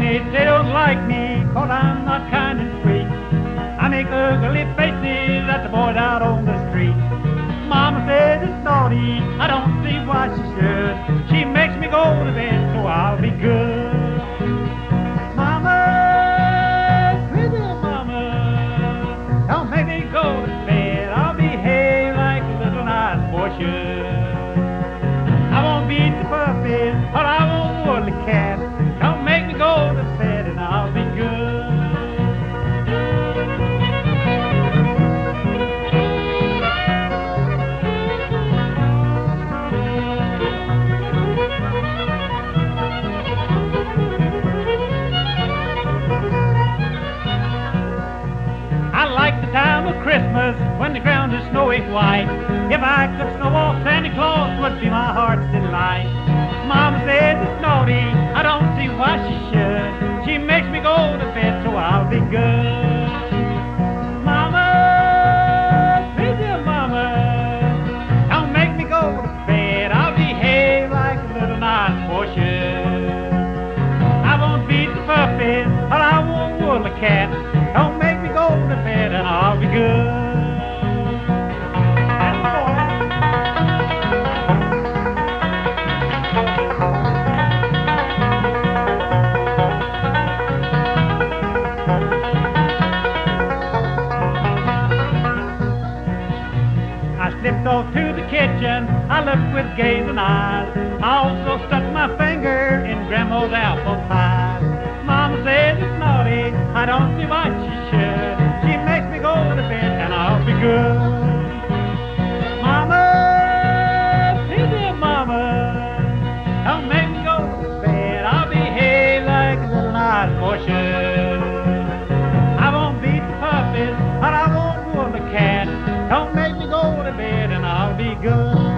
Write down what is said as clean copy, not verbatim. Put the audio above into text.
they don't like me, 'cause I'm not kind and sweet. I make ugly faces at the boys out on the street. Mama says it's naughty, I don't see why she should. She makes me go to bed so I'll be good. Mama, pretty mama, don't make me go to bed. I'll behave like a little nice boy should. I won't beat the puppy, but I won't worry the cat. Don't make me go to bed and I'll be good. I like the time of Christmas when the ground is snowy white. If I could snow off, Santa Claus would be my heart's delight. Mama says it's naughty, I don't see why she should. She makes me go to bed so I'll be good. Mama, pretty mama, don't make me go to bed. I'll behave like a little nice boy should. I won't beat the puppy, but I won't wool the cat. Don't make me go to bed and I'll be good. I slipped off to the kitchen, I looked with gazing eyes. I also stuck my finger in Grandma's apple pie. Mama says it's naughty, I don't see why she should. She makes me go to bed and I'll be good. Mama, pretty mama, don't make me go to bed. I'll behave like a little nice boy should. I won't beat the puppies, but I won't wool the cat. Don't make me go to bed and I'll be good.